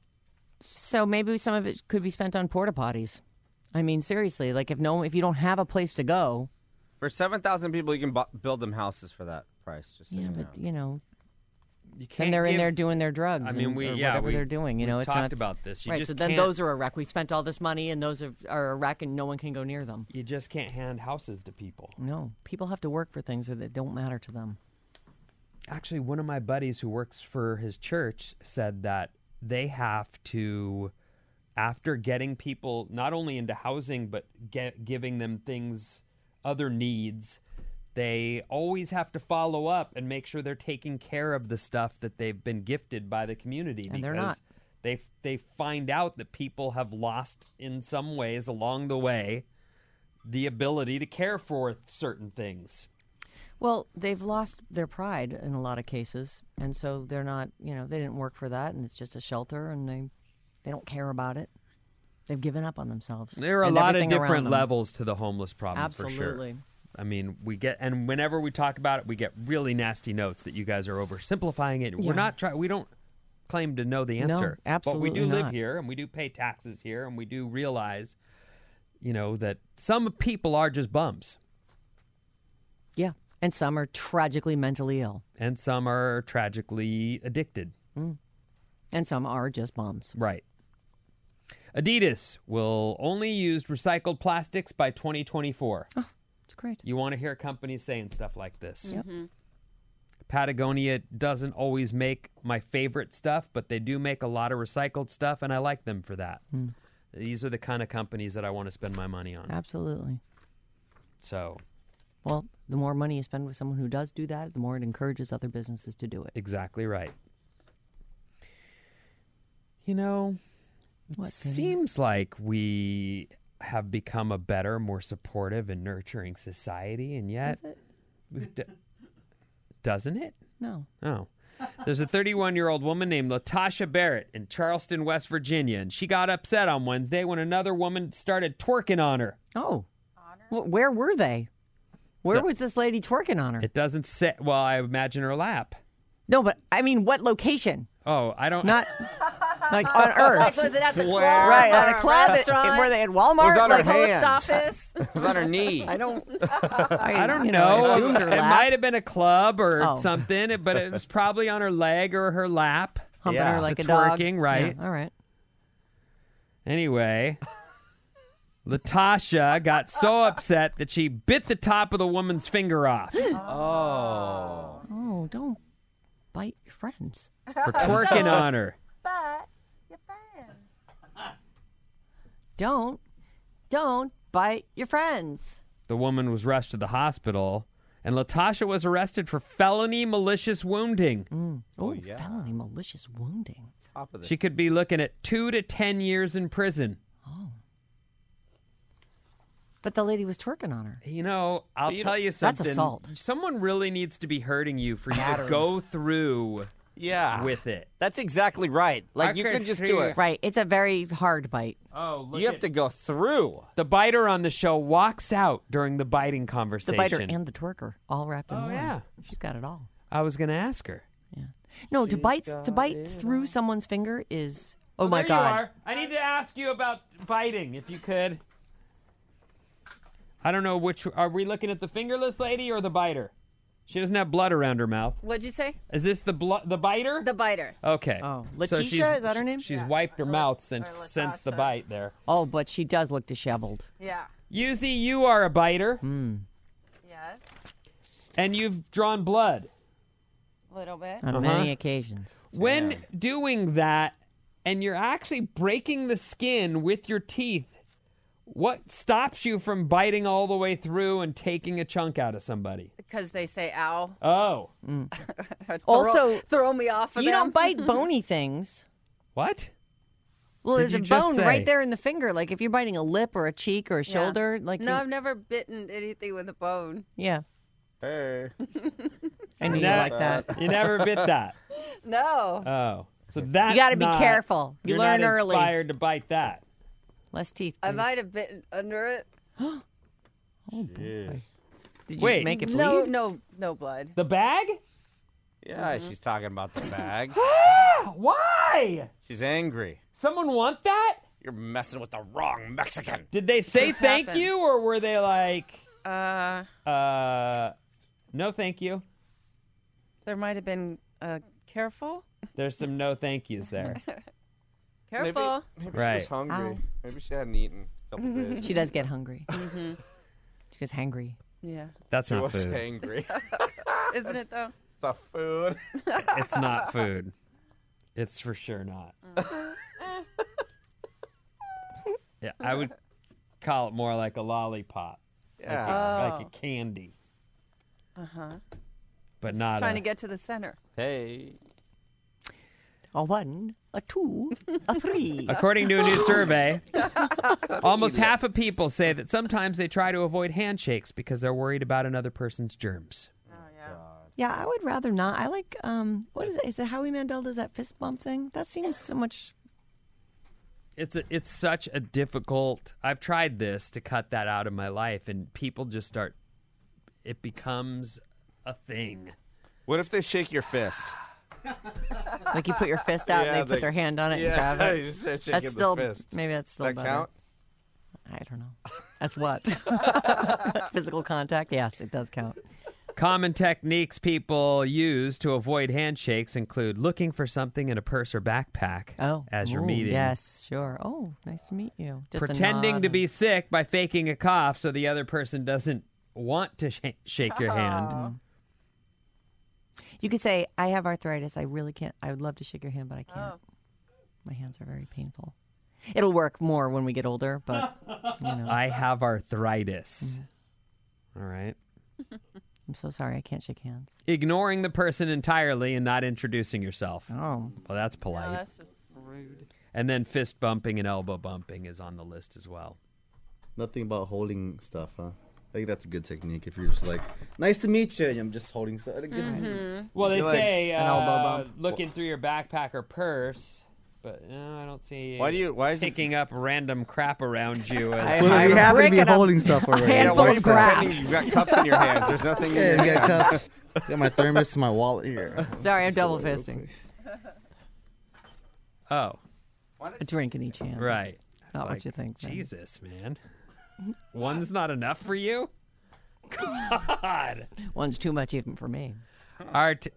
Speaker 4: so maybe some of it could be spent on porta potties. I mean, seriously, like if no, if you don't have a place to go,
Speaker 2: For seven thousand people, you can bu- build them houses for that price. Just so
Speaker 4: yeah,
Speaker 2: you
Speaker 4: but
Speaker 2: know.
Speaker 4: you know,
Speaker 5: You can't
Speaker 4: and they're in
Speaker 5: give-
Speaker 4: there doing their drugs.
Speaker 5: I mean,
Speaker 4: and-
Speaker 5: we-
Speaker 4: or
Speaker 5: yeah,
Speaker 4: whatever
Speaker 5: we-
Speaker 4: they're doing. You know,
Speaker 5: we've
Speaker 4: it's
Speaker 5: talked
Speaker 4: not,
Speaker 5: about this. You
Speaker 4: right?
Speaker 5: just
Speaker 4: So then
Speaker 5: can't-
Speaker 4: those are a wreck. We spent all this money, and those are, are a wreck, and no one can go near them.
Speaker 5: You just can't hand houses to people.
Speaker 4: No, people have to work for things that don't matter to them.
Speaker 5: Actually, one of my buddies who works for his church said that they have to, after getting people not only into housing, but get, giving them things, other needs, they always have to follow up and make sure they're taking care of the stuff that they've been gifted by the community.
Speaker 4: And
Speaker 5: because
Speaker 4: they're not.
Speaker 5: They, they find out that people have lost in some ways along the way the ability to care for certain things.
Speaker 4: Well, they've lost their pride in a lot of cases, and so they're not, you know, they didn't work for that, and it's just a shelter, and they they don't care about it. They've given up on themselves.
Speaker 5: There are a
Speaker 4: and
Speaker 5: lot of
Speaker 4: everything around
Speaker 5: different
Speaker 4: them.
Speaker 5: levels to the homeless problem, for sure.
Speaker 4: Absolutely.
Speaker 5: I mean, we get, and whenever we talk about it, we get really nasty notes that you guys are oversimplifying it.
Speaker 4: Yeah.
Speaker 5: We're not trying, we don't claim to know the
Speaker 4: No,
Speaker 5: answer.
Speaker 4: absolutely
Speaker 5: But we do live
Speaker 4: not.
Speaker 5: here, and we do pay taxes here, and we do realize, you know, that some people are just bums,
Speaker 4: Yeah, and some are tragically mentally ill,
Speaker 5: and some are tragically addicted.
Speaker 4: and some are just bums.
Speaker 5: Right. Adidas will only use recycled plastics by twenty twenty-four.
Speaker 4: Oh, it's great.
Speaker 5: You want to hear companies saying stuff like this.
Speaker 4: Yep.
Speaker 5: Patagonia doesn't always make my favorite stuff, but they do make a lot of recycled stuff, and I like them for that. These are the kind of companies that I want to spend my money on.
Speaker 4: Absolutely.
Speaker 5: So,
Speaker 4: Well, the more money you spend with someone who does do that, the more it encourages other businesses to do it.
Speaker 5: exactly right. You know, it
Speaker 4: What, Penny?
Speaker 5: seems like we have become a better, more supportive and nurturing society, and yet,
Speaker 4: Does it?
Speaker 5: we've d- doesn't it?
Speaker 4: No.
Speaker 5: Oh. There's a thirty-one-year-old woman named Latasha Barrett in Charleston, West Virginia, and she got upset on Wednesday when another woman started twerking on her.
Speaker 4: Oh. Well, where were they? Where
Speaker 5: The-
Speaker 4: was this lady twerking on her?
Speaker 5: It doesn't say, well, I imagine her lap.
Speaker 4: No, but I mean, what location?
Speaker 5: Oh, I don't...
Speaker 4: Not like on Earth.
Speaker 6: Like, was it at the club?
Speaker 4: Right, at
Speaker 6: or
Speaker 4: a club. It-
Speaker 6: restaurant?
Speaker 4: were they at Walmart?
Speaker 2: It was on her
Speaker 4: like,
Speaker 2: hand.
Speaker 6: Post office?
Speaker 2: It was on her knee.
Speaker 4: I don't.
Speaker 5: I don't
Speaker 4: you
Speaker 5: know.
Speaker 4: I assumed her
Speaker 5: It
Speaker 4: lap.
Speaker 5: might have been a club or
Speaker 4: Oh.
Speaker 5: something, but it was probably on her leg or her lap.
Speaker 4: Humping
Speaker 2: Yeah.
Speaker 4: her like
Speaker 5: The
Speaker 4: a dog.
Speaker 5: twerking, right.
Speaker 4: Yeah, all right.
Speaker 5: Anyway, Latasha got so upset that she bit the top of the woman's finger off
Speaker 2: Oh.
Speaker 4: Oh, don't bite your friends.
Speaker 5: for twerking on her.
Speaker 6: But your fans.
Speaker 4: Don't, don't bite your friends.
Speaker 5: The woman was rushed to the hospital, and Latasha was arrested for felony malicious wounding.
Speaker 4: Oh,
Speaker 2: yeah.
Speaker 4: felony malicious wounding.
Speaker 2: Top of the
Speaker 5: She could be looking at two to ten years in prison.
Speaker 4: But the lady was twerking on her.
Speaker 5: You know, I'll
Speaker 2: you
Speaker 5: tell you
Speaker 4: That's
Speaker 5: something.
Speaker 4: assault.
Speaker 5: Someone really needs to be hurting you for you to go through
Speaker 2: Yeah.
Speaker 5: with it.
Speaker 2: That's exactly right. Like,
Speaker 5: I
Speaker 2: you
Speaker 5: could
Speaker 2: can just
Speaker 5: hear
Speaker 2: do
Speaker 5: you.
Speaker 2: it.
Speaker 4: Right. It's a very hard bite.
Speaker 5: Oh, look
Speaker 2: You have
Speaker 5: at-
Speaker 2: to go through.
Speaker 5: The biter on the show walks out during the biting
Speaker 4: The
Speaker 5: conversation.
Speaker 4: biter and the twerker all wrapped in
Speaker 5: Oh,
Speaker 4: one.
Speaker 5: yeah.
Speaker 4: She's got it all.
Speaker 5: I was going to ask her.
Speaker 4: Yeah. No, to bite to bite through someone's finger is oh my
Speaker 5: there
Speaker 4: god.
Speaker 5: You are. I need to ask you about biting, if you could. I don't know which. Are we looking at the fingerless lady or the biter? She doesn't have blood around her mouth.
Speaker 6: What'd you say?
Speaker 5: Is this the blo- the biter?
Speaker 6: The biter.
Speaker 5: Okay.
Speaker 4: Oh,
Speaker 5: So
Speaker 4: Letitia,
Speaker 5: she's-
Speaker 4: is that her name?
Speaker 5: She's wiped her mouth since since the bite there.
Speaker 4: Oh, but she does look disheveled.
Speaker 6: Yeah.
Speaker 5: Yuzi, you are a biter,
Speaker 6: Yes.
Speaker 5: and you've drawn blood.
Speaker 6: A little bit.
Speaker 4: On
Speaker 5: Uh-huh.
Speaker 4: many occasions.
Speaker 5: When doing that, and you're actually breaking the skin with your teeth, what stops you from biting all the way through and taking a chunk out of somebody?
Speaker 6: Because they say ow.
Speaker 5: Oh.
Speaker 6: Throw-
Speaker 4: Also,
Speaker 6: throw me off of
Speaker 4: You
Speaker 6: them.
Speaker 4: don't bite bony things.
Speaker 5: What?
Speaker 4: Well,
Speaker 5: Did
Speaker 4: there's
Speaker 5: you
Speaker 4: a
Speaker 5: just
Speaker 4: bone
Speaker 5: say?
Speaker 4: right there in the finger. Like if you're biting a lip or a cheek or a
Speaker 6: Yeah.
Speaker 4: shoulder, like
Speaker 6: No,
Speaker 4: you-
Speaker 6: I've never bitten anything with a bone.
Speaker 4: yeah,
Speaker 2: Hey.
Speaker 4: I knew you
Speaker 5: No.
Speaker 4: like that.
Speaker 5: You never bit that.
Speaker 6: No.
Speaker 5: Oh. So that's
Speaker 4: You got to be
Speaker 5: not-
Speaker 4: careful. You
Speaker 5: You're
Speaker 4: learn
Speaker 5: not
Speaker 4: early.
Speaker 5: inspired to bite that.
Speaker 4: Less teeth.
Speaker 6: I
Speaker 4: please.
Speaker 6: might have bitten under it.
Speaker 4: Did you
Speaker 5: Wait.
Speaker 4: make it bleed?
Speaker 6: No, no, no blood.
Speaker 5: The bag?
Speaker 2: Yeah, she's talking about the bag.
Speaker 5: Why?
Speaker 2: She's angry.
Speaker 5: Someone want that?
Speaker 2: You're messing with the wrong Mexican.
Speaker 5: Did they say
Speaker 6: Just
Speaker 5: thank
Speaker 6: happened.
Speaker 5: you, or were they like,
Speaker 6: Uh,
Speaker 5: uh, no thank you?
Speaker 6: there might have been uh, careful.
Speaker 5: There's some no thank yous there.
Speaker 6: Careful.
Speaker 2: Maybe, maybe
Speaker 5: Right.
Speaker 2: she was hungry.
Speaker 4: Ow.
Speaker 2: Maybe she hadn't eaten a couple days.
Speaker 4: She does get hungry. She gets hangry.
Speaker 6: Yeah.
Speaker 5: That's
Speaker 2: She
Speaker 5: not
Speaker 2: was
Speaker 5: food.
Speaker 2: angry.
Speaker 6: Isn't it though?
Speaker 2: It's a food.
Speaker 5: It's not food. It's for sure not. Yeah, I would call it more like a lollipop,
Speaker 2: Yeah.
Speaker 5: like a candy,
Speaker 6: Uh huh.
Speaker 5: but not
Speaker 6: Trying
Speaker 5: a,
Speaker 6: to get to the center.
Speaker 2: Hey.
Speaker 4: A one, a two, a three.
Speaker 5: According to a new survey, almost half of people say that sometimes they try to avoid handshakes because they're worried about another person's germs.
Speaker 6: Oh yeah.
Speaker 4: Yeah, I would rather not. I like um, what is it? Is it Howie Mandel does that fist bump thing? That seems so much.
Speaker 5: It's a, it's such a difficult. I've tried this to cut that out of my life, and people just start. It becomes a thing.
Speaker 2: What if they shake your fist?
Speaker 4: Like you put your fist out and they, put their hand on it
Speaker 2: yeah,
Speaker 4: and grab it.
Speaker 2: you just start shaking
Speaker 4: That's
Speaker 2: the
Speaker 4: still
Speaker 2: fist.
Speaker 4: maybe that's still
Speaker 2: Does that
Speaker 4: better.
Speaker 2: count?
Speaker 4: I don't know. That's what physical contact. Yes, it does count.
Speaker 5: Common techniques people use to avoid handshakes include looking for something in a purse or backpack
Speaker 4: Oh,
Speaker 5: as you're
Speaker 4: ooh,
Speaker 5: meeting.
Speaker 4: Yes, sure. Oh, nice to meet you. Just a
Speaker 5: Pretending
Speaker 4: nod
Speaker 5: to
Speaker 4: and-
Speaker 5: be sick by faking a cough so the other person doesn't want to sh- shake your hand.
Speaker 4: You could say, "I have arthritis. I really can't. I would love to shake your hand, but I can't.
Speaker 6: Oh.
Speaker 4: My hands are very painful." It'll work more when we get older, but you know,
Speaker 5: I have arthritis. All right.
Speaker 4: I'm so sorry. I can't shake hands.
Speaker 5: Ignoring the person entirely and not introducing yourself.
Speaker 4: Oh,
Speaker 5: Well, that's polite.
Speaker 6: Oh, that's just rude.
Speaker 5: And then fist bumping and elbow bumping is on the list as well.
Speaker 7: Nothing about holding stuff, huh? I think that's a good technique. If you're just like, nice to meet you, and I'm just holding stuff.
Speaker 5: Well, they
Speaker 2: feel like
Speaker 5: say
Speaker 4: an elbow
Speaker 5: uh,
Speaker 4: bump.
Speaker 5: looking through your backpack or purse, but no, I don't see.
Speaker 2: Why do you? Why is it?
Speaker 5: picking up random crap around you? As,
Speaker 4: I-
Speaker 7: Well,
Speaker 4: I'm
Speaker 7: we happen to be
Speaker 4: breaking up
Speaker 7: holding stuff already.
Speaker 4: handful
Speaker 2: Yeah, why are
Speaker 4: of
Speaker 2: you
Speaker 4: grass.
Speaker 2: pretending you've got cups in your hands? There's nothing in
Speaker 7: Yeah,
Speaker 2: your
Speaker 7: we got
Speaker 2: hands.
Speaker 7: cups. Got my thermos and my wallet here.
Speaker 4: sorry. I'm
Speaker 7: So
Speaker 4: double
Speaker 7: real
Speaker 4: fisting.
Speaker 5: oh,
Speaker 4: A drink in each hand.
Speaker 5: right.
Speaker 4: Not
Speaker 5: It's
Speaker 4: what
Speaker 5: like,
Speaker 4: you think. then.
Speaker 5: Jesus, man. One's not enough for you? God.
Speaker 4: One's too much even for me.
Speaker 5: Our t-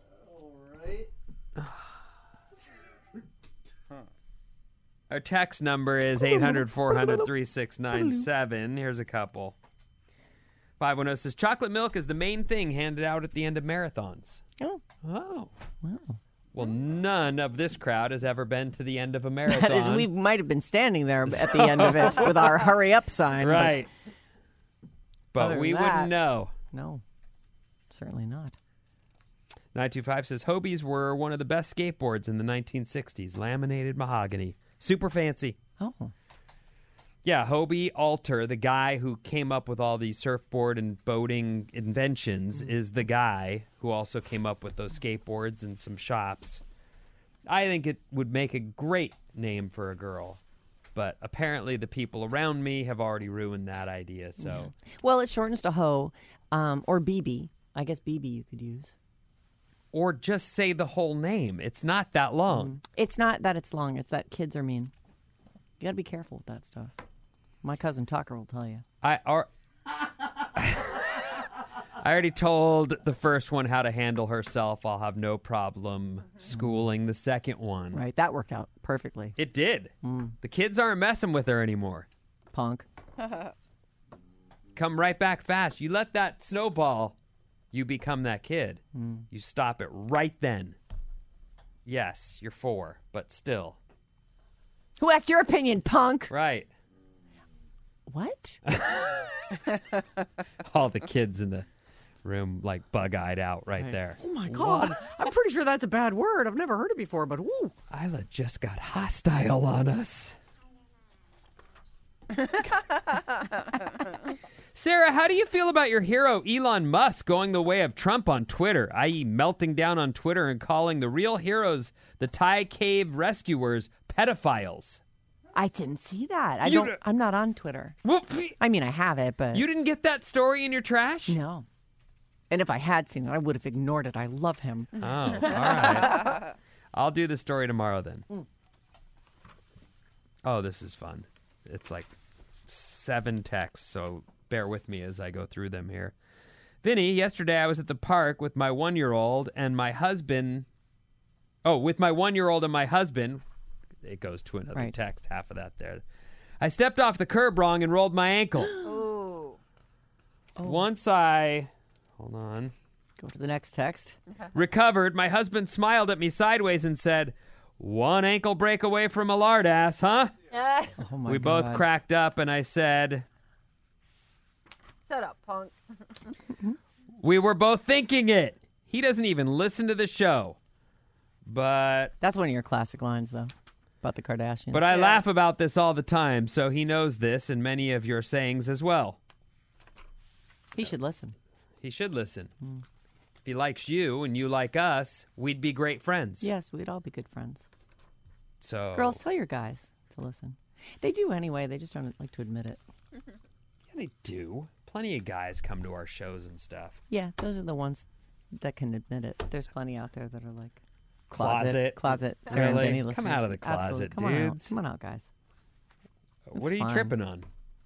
Speaker 5: Our text number is eight hundred, four hundred, thirty-six ninety-seven. Here's a couple. five one zero says, chocolate milk is the main thing handed out at the end of marathons.
Speaker 4: Oh,
Speaker 5: Oh.
Speaker 4: wow.
Speaker 5: Well, none of this crowd has ever been to the end of a marathon.
Speaker 4: That is, we might have been standing there at the end of it with our "hurry up" sign. but
Speaker 5: Right. But
Speaker 4: Other
Speaker 5: we
Speaker 4: than
Speaker 5: wouldn't
Speaker 4: that-
Speaker 5: know.
Speaker 4: no, certainly not.
Speaker 5: nine two five says, Hobies were one of the best skateboards in the nineteen sixties. Laminated mahogany. Super fancy.
Speaker 4: Oh,
Speaker 5: Yeah, Hobie Alter, the guy who came up with all these surfboard and boating inventions, is the guy who also came up with those skateboards and some shops. I think it would make a great name for a girl, but apparently the people around me have already ruined that idea. So,
Speaker 4: well, it shortens to Ho, um, or B B. I guess B B you could use.
Speaker 5: or just say the whole name. It's not that long.
Speaker 4: It's not that it's long; it's that kids are mean. You got to be careful with that stuff. My cousin Tucker will tell you.
Speaker 5: I our I already told the first one how to handle herself. I'll have no problem schooling the second one.
Speaker 4: Right, that worked out perfectly.
Speaker 5: It did. The kids aren't messing with her anymore.
Speaker 4: Punk.
Speaker 5: Come right back fast. You let that snowball, you become that kid.
Speaker 4: Mm.
Speaker 5: You stop it right then. Yes, you're four, but still.
Speaker 4: Who asked your opinion, punk?
Speaker 5: Right.
Speaker 4: What?
Speaker 5: All the kids in the room, like, bug-eyed out right, right. there.
Speaker 4: Oh, my God. I'm pretty sure that's a bad word. I've never heard it before, but woo.
Speaker 5: Isla just got hostile on us. Sarah, how do you feel about your hero Elon Musk going the way of Trump on Twitter, that is melting down on Twitter and calling the real heroes, the Thai cave rescuers, pedophiles?
Speaker 4: I didn't see that. I
Speaker 5: You
Speaker 4: don't.
Speaker 5: d-
Speaker 4: I'm not on Twitter.
Speaker 5: Well,
Speaker 4: I mean, I have it, but
Speaker 5: you didn't get that story in your trash?
Speaker 4: no. And if I had seen it, I would have ignored it. I love him.
Speaker 5: Oh, all right. I'll do the story tomorrow then.
Speaker 4: Mm.
Speaker 5: Oh, this is fun. It's like seven texts, so bear with me as I go through them here. Vinny, yesterday I was at the park with my one-year-old and my husband. Oh, with my one-year-old and my husband. It goes to another
Speaker 4: Right.
Speaker 5: text, half of that there. I stepped off the curb wrong and rolled my ankle.
Speaker 6: Ooh.
Speaker 5: Once I, hold on,
Speaker 4: Go to the next text.
Speaker 5: recovered, my husband smiled at me sideways and said, "One ankle break away from a lard ass, huh?"
Speaker 4: Oh my
Speaker 5: we
Speaker 4: God.
Speaker 5: both cracked up, and I said,
Speaker 6: Shut up, punk.
Speaker 5: we were both thinking it. He doesn't even listen to the show. But
Speaker 4: That's one of your classic lines, though, about the Kardashians.
Speaker 5: but I
Speaker 6: Yeah.
Speaker 5: laugh about this all the time, so he knows this and many of your sayings as well.
Speaker 4: he should listen.
Speaker 5: He should listen. If he likes you and you like us, we'd be great friends.
Speaker 4: Yes, we'd all be good friends.
Speaker 5: So
Speaker 4: Girls, tell your guys to listen. They do anyway. They just don't like to admit it.
Speaker 5: Yeah, they do. Plenty of guys come to our shows and stuff.
Speaker 4: Yeah, those are the ones that can admit it. There's plenty out there that are like
Speaker 5: Closet.
Speaker 4: closet. Sarah and
Speaker 5: Really?
Speaker 4: Vinny
Speaker 5: Come
Speaker 4: listeners.
Speaker 5: out of the
Speaker 4: Absolutely.
Speaker 5: closet,
Speaker 4: Come on out.
Speaker 5: dudes.
Speaker 4: Come on out, guys.
Speaker 5: What
Speaker 4: It's
Speaker 5: are you
Speaker 4: fine.
Speaker 5: tripping on?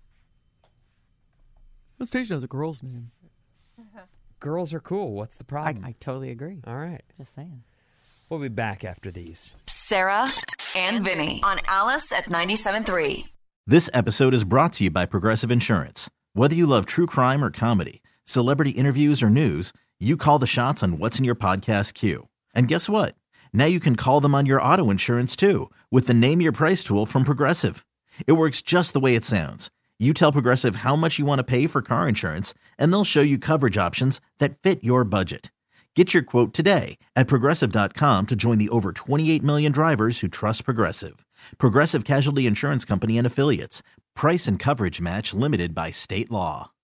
Speaker 4: The station has a girl's name.
Speaker 5: Girls are cool. What's the
Speaker 4: I,
Speaker 5: problem?
Speaker 4: I totally agree.
Speaker 5: All right.
Speaker 4: Just saying.
Speaker 5: We'll be back after these.
Speaker 3: Sarah and Vinny on Alice at ninety-seven point three.
Speaker 10: This episode is brought to you by Progressive Insurance. Whether you love true crime or comedy, celebrity interviews or news, you call the shots on what's in your podcast queue. And guess what? Now you can call them on your auto insurance too with the Name Your Price tool from Progressive. It works just the way it sounds. You tell Progressive how much you want to pay for car insurance, and they'll show you coverage options that fit your budget. Get your quote today at Progressive dot com to join the over twenty-eight million drivers who trust Progressive. Progressive Casualty Insurance Company and Affiliates. Price and coverage match limited by state law.